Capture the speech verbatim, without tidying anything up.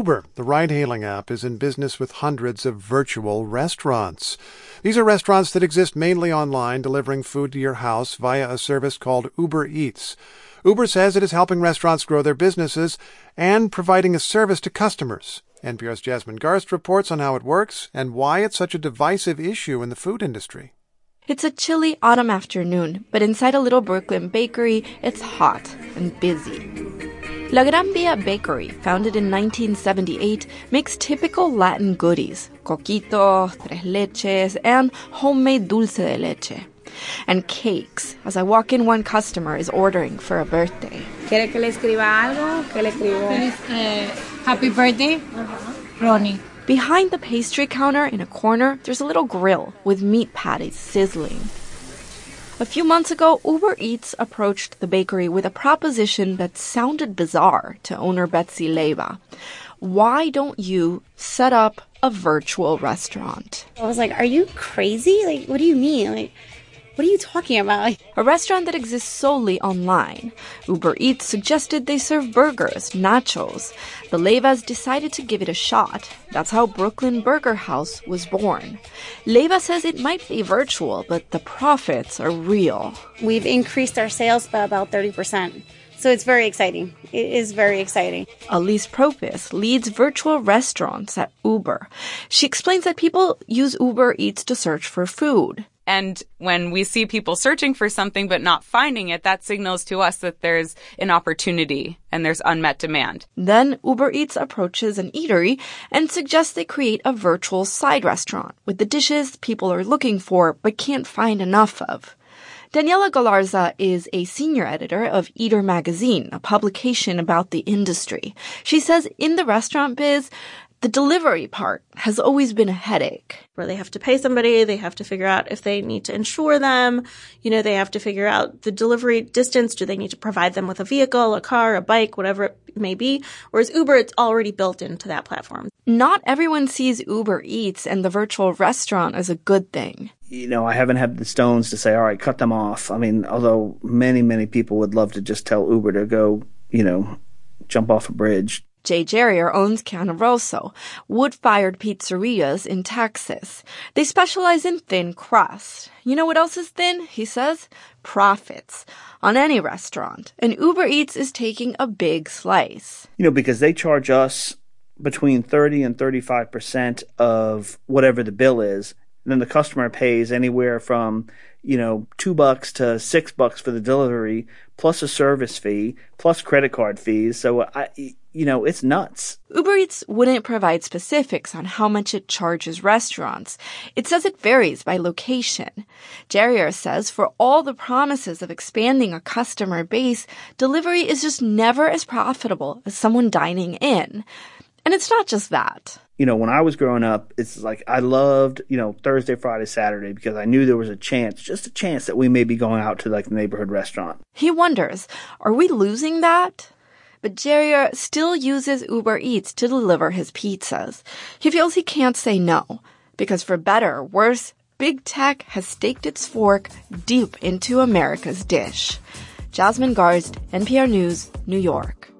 Uber, the ride-hailing app, is in business with hundreds of virtual restaurants. These are restaurants that exist mainly online, delivering food to your house via a service called Uber Eats. Uber says it is helping restaurants grow their businesses and providing a service to customers. N P R's Jasmine Garst reports on how it works and why it's such a divisive issue in the food industry. It's a chilly autumn afternoon, but inside a little Brooklyn bakery, it's hot and busy. La Gran Via Bakery, founded in nineteen seventy-eight, makes typical Latin goodies, coquito, tres leches, and homemade dulce de leche. And cakes. As I walk in, one customer is ordering for a birthday. ¿Quiere que le escriba algo? ¿Qué le escribo? Uh, happy birthday, uh-huh. Ronnie. Behind the pastry counter in a corner, there's a little grill with meat patties sizzling. A few months ago, Uber Eats approached the bakery with a proposition that sounded bizarre to owner Betsy Leiva. Why don't you set up a virtual restaurant? I was like, are you crazy? Like, what do you mean? Like, what are you talking about? A restaurant that exists solely online. Uber Eats suggested they serve burgers, nachos. The Leivas decided to give it a shot. That's how Brooklyn Burger House was born. Leiva says it might be virtual, but the profits are real. We've increased our sales by about thirty percent. So it's very exciting. It is very exciting. Elise Propis leads virtual restaurants at Uber. She explains that people use Uber Eats to search for food. And when we see people searching for something but not finding it, that signals to us that there's an opportunity and there's unmet demand. Then Uber Eats approaches an eatery and suggests they create a virtual side restaurant with the dishes people are looking for but can't find enough of. Daniela Galarza is a senior editor of Eater Magazine, a publication about the industry. She says in the restaurant biz, the delivery part has always been a headache. Where they have to pay somebody, they have to figure out if they need to insure them, you know, they have to figure out the delivery distance. Do they need to provide them with a vehicle, a car, a bike, whatever it may be? Whereas Uber, it's already built into that platform. Not everyone sees Uber Eats and the virtual restaurant as a good thing. You know, I haven't had the stones to say, all right, cut them off. I mean, although many, many people would love to just tell Uber to go, you know, jump off a bridge. Jay Jerrier owns Canaroso, wood-fired pizzerias in Texas. They specialize in thin crust. You know what else is thin, he says? Profits. On any restaurant. And Uber Eats is taking a big slice. You know, because they charge us between thirty and thirty-five percent of whatever the bill is. And then the customer pays anywhere from, you know, two bucks to six bucks for the delivery, plus a service fee, plus credit card fees. So, I, you know, it's nuts. Uber Eats wouldn't provide specifics on how much it charges restaurants. It says it varies by location. Jerrier says for all the promises of expanding a customer base, delivery is just never as profitable as someone dining in. And it's not just that. You know, when I was growing up, it's like I loved, you know, Thursday, Friday, Saturday because I knew there was a chance, just a chance that we may be going out to like the neighborhood restaurant. He wonders, are we losing that? But Jerrier still uses Uber Eats to deliver his pizzas. He feels he can't say no because for better or worse, big tech has staked its fork deep into America's dish. Jasmine Garst, N P R News, New York.